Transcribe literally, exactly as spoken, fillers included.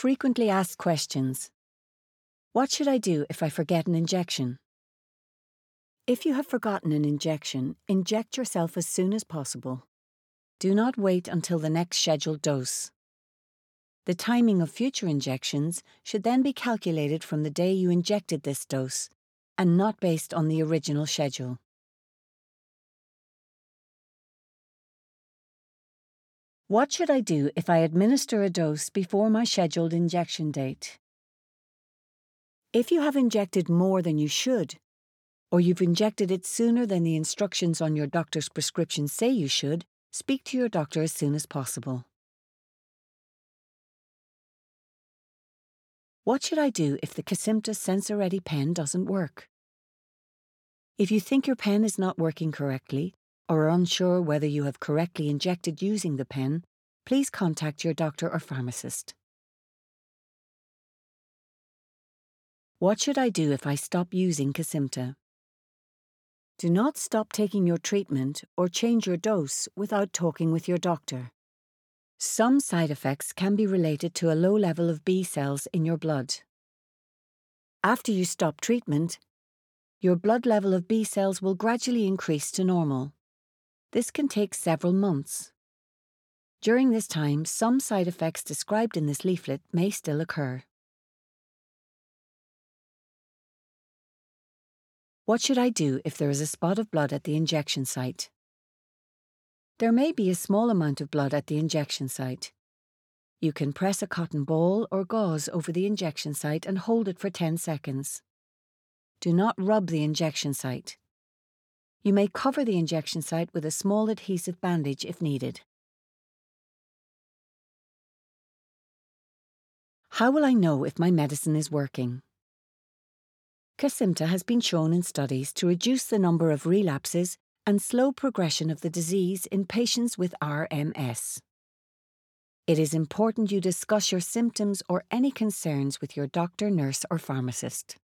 Frequently asked questions. What should I do if I forget an injection? If you have forgotten an injection, inject yourself as soon as possible. Do not wait until the next scheduled dose. The timing of future injections should then be calculated from the day you injected this dose, and not based on the original schedule. What should I do if I administer a dose before my scheduled injection date? If you have injected more than you should, or you've injected it sooner than the instructions on your doctor's prescription say you should, speak to your doctor as soon as possible. What should I do if the Kesimpta SensoReady pen doesn't work? If you think your pen is not working correctly, or are unsure whether you have correctly injected using the pen, please contact your doctor or pharmacist. What should I do if I stop using Kesimpta? Do not stop taking your treatment or change your dose without talking with your doctor. Some side effects can be related to a low level of B cells in your blood. After you stop treatment, your blood level of B cells will gradually increase to normal. This can take several months. During this time, some side effects described in this leaflet may still occur. What should I do if there is a spot of blood at the injection site? There may be a small amount of blood at the injection site. You can press a cotton ball or gauze over the injection site and hold it for ten seconds. Do not rub the injection site. You may cover the injection site with a small adhesive bandage if needed. How will I know if my medicine is working? Kesimpta has been shown in studies to reduce the number of relapses and slow progression of the disease in patients with R M S. It is important you discuss your symptoms or any concerns with your doctor, nurse, or pharmacist.